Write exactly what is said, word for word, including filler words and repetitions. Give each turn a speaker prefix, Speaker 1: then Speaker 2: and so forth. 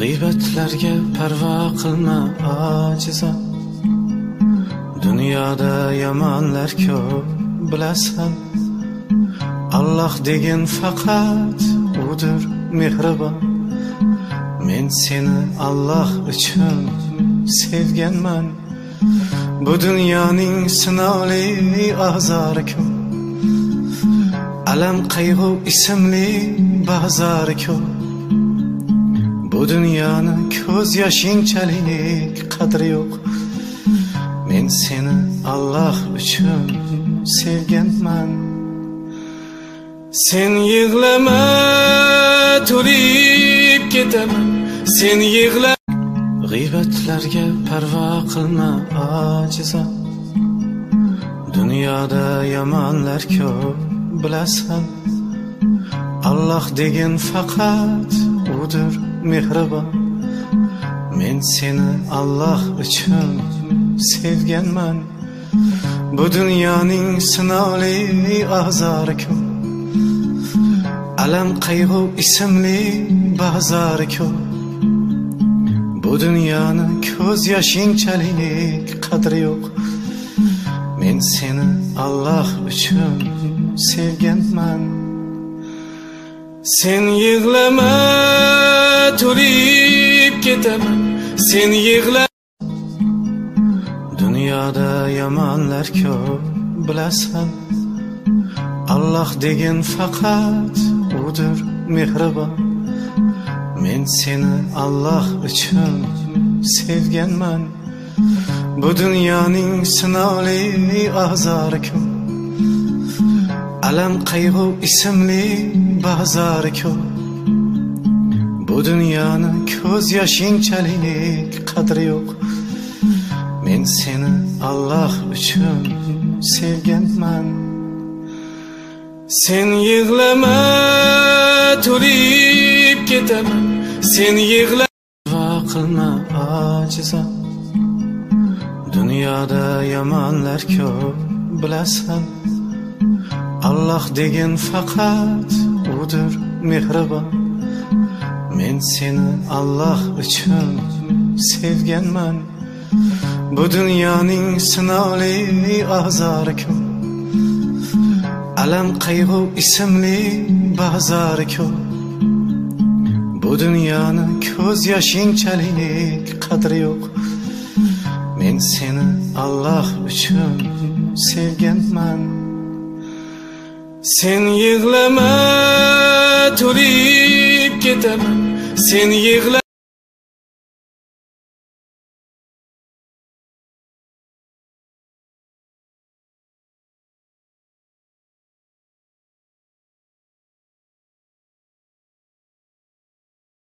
Speaker 1: G'iybatlarga parvo qilma ojizam. Dunyoda yomonlar ko'p bilasan. Alloh degan faqat udir mehribon. Men seni Alloh uchun sevganman. Bu dunyoning sinovli azori ko'p. Alam qayg'u ismli bazori ko'p. Bu dunyoni ko'z yoshingchalik qadri yo'q. Men seni Alloh uchun sevganman. Sen yig'lama, to'lib ketaman. Sen yig'la. G'iybatlarga parvo qilma ojizam. Dunyoda yomonlar ko'p bilasan. Alloh degan faqat udir mehribon. Men seni Alloh uchun sevganman. Bu dunyoning sinovli azori ko'p. Alam qayg'u ismli bazori ko'p. Bu dunyoni ko'z yoshingchalik qadri yo'q. Men seni Alloh uchun sevganman. Sen yig'lama, to'lib ketaman. Sen yig'la. Dunyoda yomonlar ko'p bilasan. Alloh degan faqat udir mehribon. Men seni Alloh uchun sevganman. Bu dunyoning sinovli azori ko'p. Alam qayg'u ismli bazori ko'p. Bu dunyoni ko'z yoshingchalik qadri yo'q. Men seni Alloh uchun sevganman. Sen yig'lama, to'lib ketaman. Sen yig'la. Va qilma ojizam. Dunyoda yomonlar ko'p bilasan. Alloh degan faqat udir mehribon. Men seni Alloh uchun sevganman. Bu dunyoning sinovli azori ko'p. Alam qayg'u ismli bazori ko'p. Bu dunyoni ko'z yoshingchalik qadri yo'q. Men seni Alloh uchun sevganman. Sen yig'lama, to'lib ketaman. Sen yig'la.